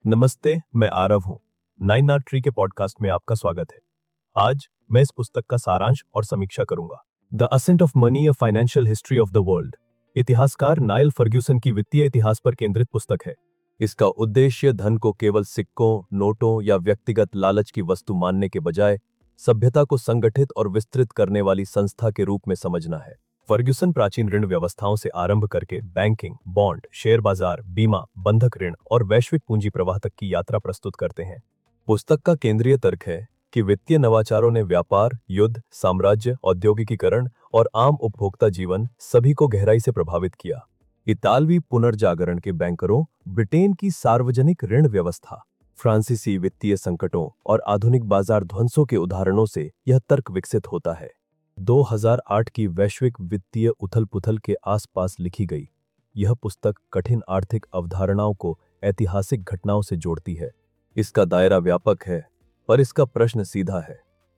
नमस्ते, मैं आरव हूँ। नाइन आर ट्री के पॉडकास्ट में आपका स्वागत है। आज मैं इस पुस्तक का सारांश और समीक्षा करूंगा। The ascent of money, a financial history of the world. इतिहासकार नाइल फर्ग्यूसन की वित्तीय इतिहास पर केंद्रित पुस्तक है। इसका उद्देश्य धन को केवल सिक्कों, नोटों या व्यक्तिगत लालच की वस्तु मानने के बजाय सभ्यता को संगठित और विस्तृत करने वाली संस्था के रूप में समझना है। फर्ग्यूसन प्राचीन ऋण व्यवस्थाओं से आरंभ करके बैंकिंग, बॉन्ड, शेयर बाजार, बीमा, बंधक ऋण और वैश्विक पूंजी प्रवाह तक की यात्रा प्रस्तुत करते हैं। पुस्तक का केंद्रीय तर्क है कि वित्तीय नवाचारों ने व्यापार, युद्ध, साम्राज्य, औद्योगिकीकरण और आम उपभोक्ता जीवन सभी को गहराई से प्रभावित किया। इतालवी पुनर्जागरण के बैंकरों, ब्रिटेन की सार्वजनिक ऋण व्यवस्था, फ्रांसीसी वित्तीय संकटों और आधुनिक बाजार ध्वंसों के उदाहरणों से यह तर्क विकसित होता है। 2008 की वैश्विक वित्तीय उथल-पुथल के आसपास लिखी गई यह पुस्तक कठिन आर्थिक अवधारणाओं को ऐतिहासिक घटनाओं से जोड़ती है। इसका दायरा व्यापक है, पर इसका प्रश्न सीधा है।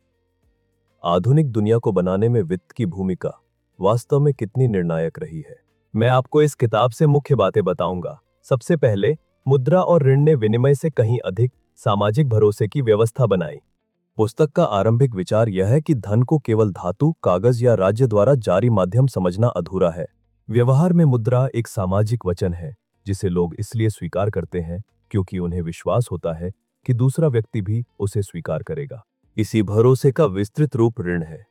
आधुनिक दुनिया को बनाने में वित्त की भूमिका वास्तव में कितनी निर्णायक रही है? मैं आपको इस किताब से मुख्य बातें बताऊंगा। सबसे पहले, मुद्रा और ऋण ने विनिमय से कहीं अधिक सामाजिक भरोसे की व्यवस्था बनाई। पुस्तक का आरंभिक विचार यह है कि धन को केवल धातु, कागज या राज्य द्वारा जारी माध्यम समझना अधूरा है। व्यवहार में मुद्रा एक सामाजिक वचन है जिसे लोग इसलिए स्वीकार करते हैं क्योंकि उन्हें विश्वास होता है कि दूसरा व्यक्ति भी उसे स्वीकार करेगा। इसी भरोसे का विस्तृत रूप ऋण है।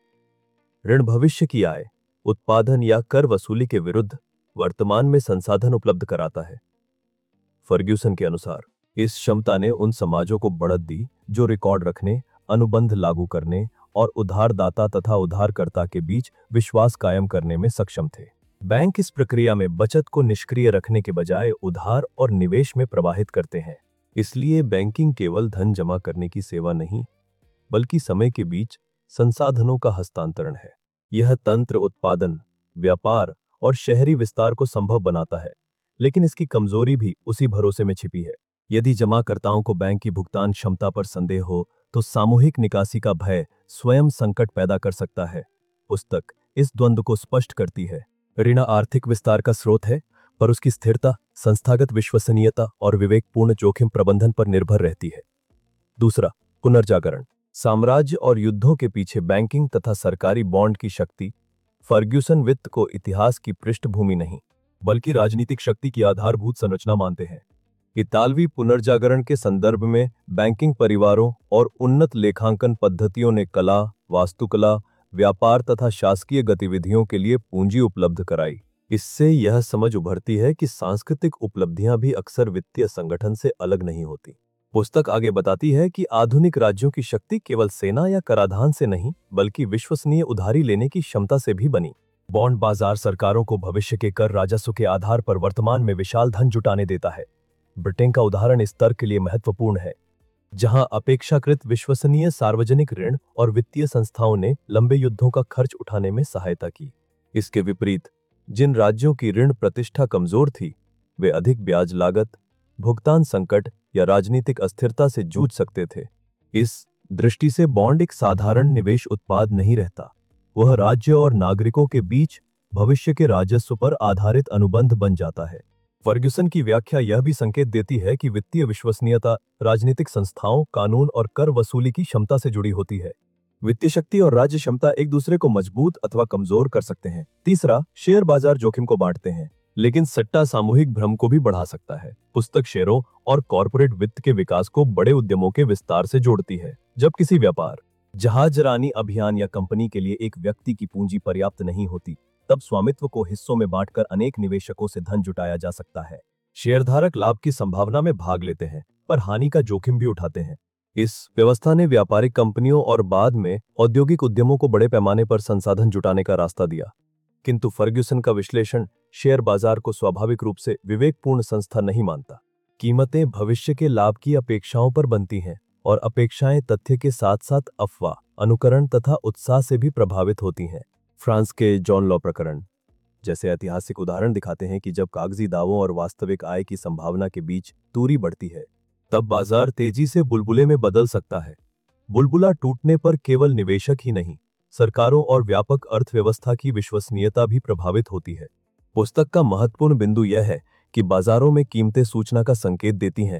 ऋण भविष्य की आय, उत्पादन या कर वसूली के विरुद्ध वर्तमान में संसाधन उपलब्ध कराता है। फर्ग्यूसन के अनुसार इस क्षमता ने उन समाजों को बढ़त दी जो रिकॉर्ड रखने, अनुबंध लागू करने और उधारदाता तथा उधारकर्ता के बीच विश्वास कायम करने में सक्षम थे। बैंक इस प्रक्रिया में बचत को निष्क्रिय रखने के बजाय उधार और निवेश में प्रवाहित करते हैं। इसलिए बैंकिंग केवल धन जमा करने की सेवा नहीं, बल्कि समय के बीच संसाधनों का हस्तांतरण है। यह तंत्र उत्पादन, व्यापार और शहरी विस्तार को संभव बनाता है, लेकिन इसकी कमजोरी भी उसी भरोसे में छिपी है। यदि जमाकर्ताओं को बैंक की भुगतान क्षमता पर संदेह हो तो सामूहिक निकासी का भय स्वयं संकट पैदा कर सकता है। पुस्तक इस द्वंद्व को स्पष्ट करती है। ऋण आर्थिक विस्तार का स्रोत है, पर उसकी स्थिरता संस्थागत विश्वसनीयता और विवेकपूर्ण जोखिम प्रबंधन पर निर्भर रहती है। दूसरा, पुनर्जागरण। साम्राज्य और युद्धों के पीछे बैंकिंग तथा सरकारी बॉन्ड की शक्ति। फर्ग्यूसन वित्त को इतिहास की पृष्ठभूमि नहीं, बल्कि राजनीतिक शक्ति की आधारभूत संरचना मानते हैं। इतालवी पुनर्जागरण के संदर्भ में बैंकिंग परिवारों और उन्नत लेखांकन पद्धतियों ने कला, वास्तुकला, व्यापार तथा शासकीय गतिविधियों के लिए पूंजी उपलब्ध कराई। इससे यह समझ उभरती है कि सांस्कृतिक उपलब्धियां भी अक्सर वित्तीय संगठन से अलग नहीं होती। पुस्तक आगे बताती है कि आधुनिक राज्यों की शक्ति केवल सेना या कराधान से नहीं, बल्कि विश्वसनीय उधारी लेने की क्षमता से भी बनी। बॉन्ड बाजार सरकारों को भविष्य के कर राजस्व के आधार पर वर्तमान में विशाल धन जुटाने देता है। ब्रिटेन का उदाहरण इस तर्क के लिए महत्वपूर्ण है, जहां अपेक्षाकृत विश्वसनीय सार्वजनिक ऋण और वित्तीय संस्थाओं ने लंबे युद्धों का खर्च उठाने में सहायता की। इसके विपरीत, जिन राज्यों की ऋण प्रतिष्ठा कमजोर थी, वे अधिक ब्याज लागत, भुगतान संकट या राजनीतिक अस्थिरता से जूझ सकते थे। इस दृष्टि से बॉन्ड एक साधारण निवेश उत्पाद नहीं रहता, वह राज्य और नागरिकों के बीच भविष्य के राजस्व पर आधारित अनुबंध बन जाता है। फर्ग्यूसन की व्याख्या यह भी संकेत देती है कि वित्तीय विश्वसनीयता राजनीतिक संस्थाओं, कानून और कर वसूली की क्षमता से जुड़ी होती है। वित्तीय शक्ति और राज्य क्षमता एक दूसरे को मजबूत अथवा कमजोर कर सकते हैं। तीसरा, शेयर बाजार जोखिम को बांटते हैं, लेकिन सट्टा सामूहिक भ्रम को भी बढ़ा सकता है। पुस्तक शेयरों और कॉर्पोरेट वित्त के विकास को बड़े उद्यमों के विस्तार से जोड़ती है। जब किसी व्यापार, जहाजरानी अभियान या कंपनी के लिए एक व्यक्ति की पूंजी पर्याप्त नहीं होती, तब स्वामित्व को हिस्सों में बांटकर अनेक निवेशकों से धन जुटाया जा सकता है। शेयरधारक लाभ की संभावना में भाग लेते हैं, पर हानि का जोखिम भी उठाते हैं। इस व्यवस्था ने व्यापारिक कंपनियों और बाद में औद्योगिक उद्यमों को बड़े पैमाने पर संसाधन जुटाने का रास्ता दिया। किंतु फर्ग्यूसन का विश्लेषण शेयर बाजार को स्वाभाविक रूप से विवेकपूर्ण संस्था नहीं मानता। कीमतें भविष्य के लाभ की अपेक्षाओं पर बनती हैं, और अपेक्षाएं तथ्य के साथ साथ अफवाह, अनुकरण तथा उत्साह से भी प्रभावित होती हैं। फ्रांस के जॉन लॉ प्रकरण जैसे ऐतिहासिक उदाहरण दिखाते हैं कि जब कागजी दावों और वास्तविक आय की संभावना के बीच दूरी बढ़ती है, तब बाजार तेजी से बुलबुले में बदल सकता है। बुलबुला टूटने पर केवल निवेशक ही नहीं, सरकारों और व्यापक अर्थव्यवस्था की विश्वसनीयता भी प्रभावित होती है। पुस्तक का महत्वपूर्ण बिंदु यह है कि बाजारों में कीमतें सूचना का संकेत देती हैं,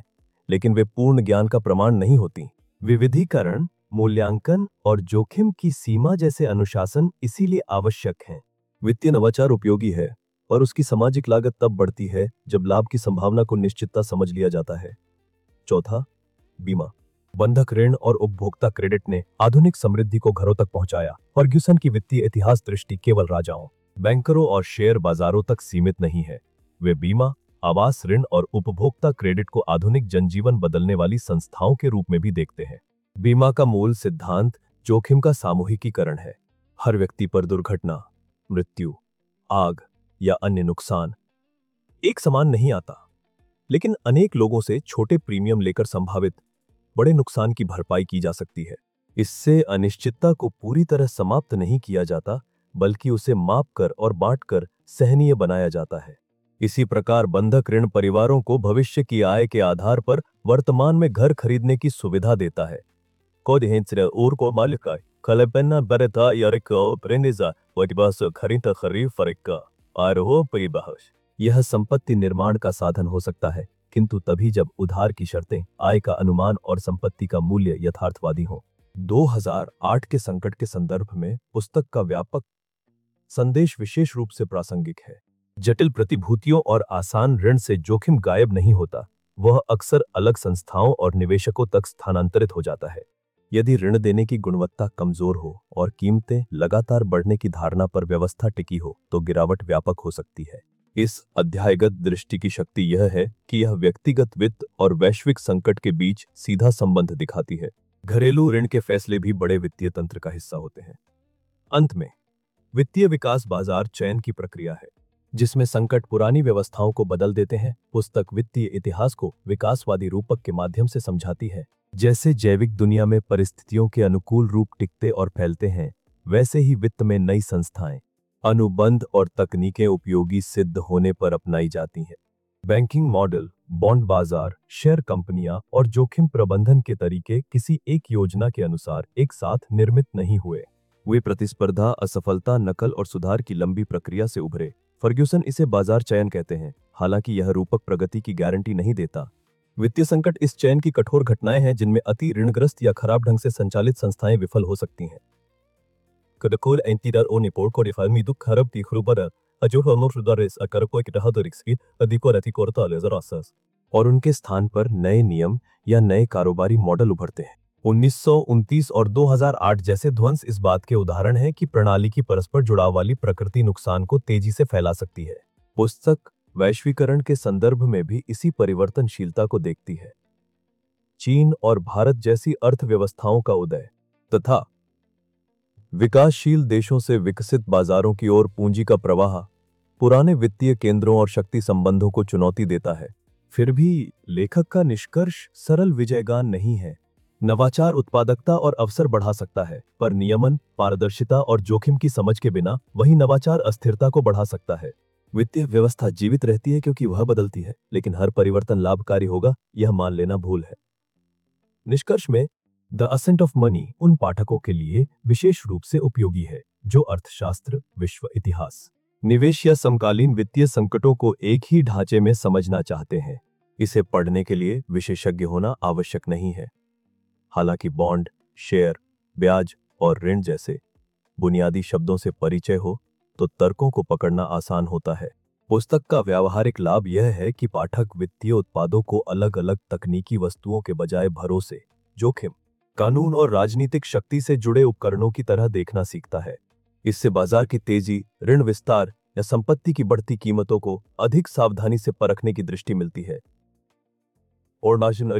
लेकिन वे पूर्ण ज्ञान का प्रमाण नहीं होती। विविधीकरण, मूल्यांकन और जोखिम की सीमा जैसे अनुशासन इसीलिए आवश्यक हैं। वित्तीय नवाचार उपयोगी है, और उसकी सामाजिक लागत तब बढ़ती है जब लाभ की संभावना को निश्चितता समझ लिया जाता है। चौथा, बीमा। बंधक ऋण और उपभोक्ता क्रेडिट ने आधुनिक समृद्धि को घरों तक पहुंचाया। फर्ग्यूसन की वित्तीय इतिहास दृष्टि केवल राजाओं, बैंकरों और शेयर बाजारों तक सीमित नहीं है। वे बीमा, आवास ऋण और उपभोक्ता क्रेडिट को आधुनिक जनजीवन बदलने वाली संस्थाओं के रूप में भी देखते हैं। बीमा का मूल सिद्धांत जोखिम का सामूहिकीकरण है। हर व्यक्ति पर दुर्घटना, मृत्यु, आग या अन्य नुकसान एक समान नहीं आता, लेकिन अनेक लोगों से छोटे प्रीमियम लेकर संभावित बड़े नुकसान की भरपाई की जा सकती है। इससे अनिश्चितता को पूरी तरह समाप्त नहीं किया जाता, बल्कि उसे मापकर और बांटकर सहनीय बनाया जाता है। इसी प्रकार बंधक ऋण परिवारों को भविष्य की आय के आधार पर वर्तमान में घर खरीदने की सुविधा देता है। यह संपत्ति निर्माण का साधन हो सकता है, किंतु तभी जब उधार की शर्तें, आय का अनुमान और संपत्ति का मूल्य यथार्थवादी हो। 2008 के संकट के संदर्भ में पुस्तक का व्यापक संदेश विशेष रूप से प्रासंगिक है। जटिल प्रतिभूतियों और आसान ऋण से जोखिम गायब नहीं होता, वह अक्सर अलग संस्थाओं और निवेशकों तक स्थानांतरित हो जाता है। यदि ऋण देने की गुणवत्ता कमजोर हो और कीमतें लगातार बढ़ने की धारणा पर व्यवस्था टिकी हो, तो गिरावट व्यापक हो सकती है। इस अध्यायगत दृष्टि की शक्ति यह है कि यह व्यक्तिगत वित्त और वैश्विक संकट के बीच सीधा संबंध दिखाती है। घरेलू ऋण के फैसले भी बड़े वित्तीय तंत्र का हिस्सा होते हैं। अंत में, वित्तीय विकास बाजार चयन की प्रक्रिया है, जिसमें संकट पुरानी व्यवस्थाओं को बदल देते हैं। पुस्तक वित्तीय इतिहास को विकासवादी रूपक के माध्यम से समझाती है। जैसे जैविक दुनिया में परिस्थितियों के अनुकूल रूप टिकते और फैलते हैं, वैसे ही वित्त में नई संस्थाएं, अनुबंध और तकनीकें उपयोगी सिद्ध होने पर अपनाई जाती हैं। बैंकिंग मॉडल, बॉन्ड बाजार, शेयर कंपनियां और जोखिम प्रबंधन के तरीके किसी एक योजना के अनुसार एक साथ निर्मित नहीं हुए। वे प्रतिस्पर्धा, असफलता, नकल और सुधार की लंबी प्रक्रिया से उभरे। फर्ग्यूसन इसे बाजार चयन कहते हैं, हालांकि यह रूपक प्रगति की गारंटी नहीं देता। वित्तीय संकट इस चयन की कठोर घटनाएं हैं जिनमें अति ऋणग्रस्त या खराब ढंग से संचालित संस्थाएं विफल हो सकती हैं। और उनके स्थान पर नए नियम या नए कारोबारी मॉडल उभरते हैं। 1929 और 2008 जैसे ध्वंस इस बात के उदाहरण हैं कि प्रणाली की परस्पर जुड़ाव वाली प्रकृति नुकसान को तेजी से फैला सकती है। पुस्तक वैश्वीकरण के संदर्भ में भी इसी परिवर्तनशीलता को देखती है। चीन और भारत जैसी अर्थव्यवस्थाओं का उदय तथा विकासशील देशों से विकसित बाजारों की ओर पूंजी का प्रवाह पुराने वित्तीय केंद्रों और शक्ति संबंधों को चुनौती देता है। फिर भी लेखक का निष्कर्ष सरल विजयगान नहीं है। नवाचार उत्पादकता और अवसर बढ़ा सकता है, पर नियमन, पारदर्शिता और जोखिम की समझ के बिना वही नवाचार अस्थिरता को बढ़ा सकता है। वित्तीय व्यवस्था जीवित रहती है क्योंकि वह बदलती है, लेकिन हर परिवर्तन लाभकारी होगा यह मान लेना भूल है। निष्कर्ष में, द असेंट ऑफ मनी उन पाठकों के लिए विशेष रूप से उपयोगी है जो अर्थशास्त्र, विश्व इतिहास, निवेश या समकालीन वित्तीय संकटों को एक ही ढांचे में समझना चाहते हैं। इसे पढ़ने के लिए विशेषज्ञ होना आवश्यक नहीं है। हालांकि बॉन्ड, शेयर, ब्याज और ऋण जैसे बुनियादी शब्दों से परिचय हो तो तर्कों को पकड़ना आसान होता है। पुस्तक का व्यावहारिक लाभ यह है कि पाठक वित्तीय उत्पादों को अलग अलग तकनीकी वस्तुओं के बजाय भरोसे, जोखिम, कानून और राजनीतिक शक्ति से जुड़े उपकरणों की तरह देखना सीखता है। इससे बाजार की तेजी, ऋण विस्तार या संपत्ति की बढ़ती कीमतों को अधिक सावधानी से परखने की दृष्टि मिलती है। और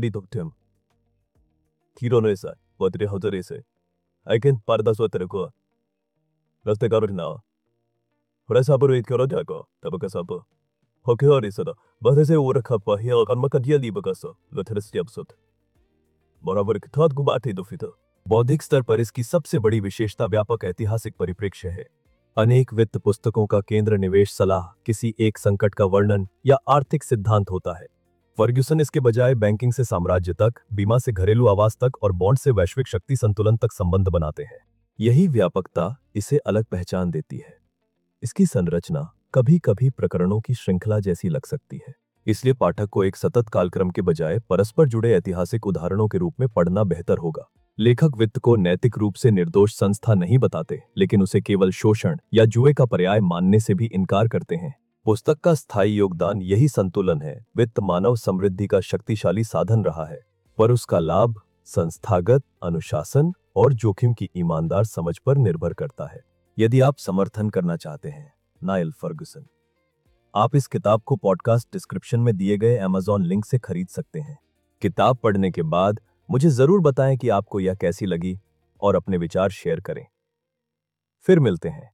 Tironesa, podría joderse. Hay que parda su atraco. Los de Garna. Por esa por el Korojago, Tabakasapo. Hokeorisada, but as a Urakapa here on Makadia Libagaso, Lotus Yapsut. बराबर थॉट गुबाते दो फिर बौद्धिक स्तर पर इसकी सबसे बड़ी विशेषता व्यापक ऐतिहासिक परिप्रेक्ष्य है। अनेक वित्त पुस्तकों का केंद्र निवेश सलाह, किसी एक संकट का वर्णन या आर्थिक सिद्धांत होता है। फर्ग्यूसन इसके बजाय बैंकिंग से साम्राज्य तक, बीमा से घरेलू आवास तक और बॉन्ड से वैश्विक शक्ति संतुलन तक संबंध बनाते हैं। यही व्यापकता इसे अलग पहचान देती है। इसकी संरचना कभी कभी प्रकरणों की श्रृंखला जैसी लग सकती है, इसलिए पाठक को एक सतत कालक्रम के बजाय परस्पर जुड़े ऐतिहासिक उदाहरणों के रूप में पढ़ना बेहतर होगा। लेखक वित्त को नैतिक रूप से निर्दोष संस्था नहीं बताते, लेकिन उसे केवल शोषण या जुए का पर्याय मानने से भी इनकार करते हैं। पुस्तक का स्थायी योगदान यही संतुलन है। वित्त मानव समृद्धि का शक्तिशाली साधन रहा है, पर उसका लाभ संस्थागत अनुशासन और जोखिम की ईमानदार समझ पर निर्भर करता है। यदि आप समर्थन करना चाहते हैं नाइल फर्गुसन, आप इस किताब को पॉडकास्ट डिस्क्रिप्शन में दिए गए अमेज़न लिंक से खरीद सकते हैं। किताब पढ़ने के बाद मुझे जरूर बताएं कि आपको यह कैसी लगी और अपने विचार शेयर करें। फिर मिलते हैं।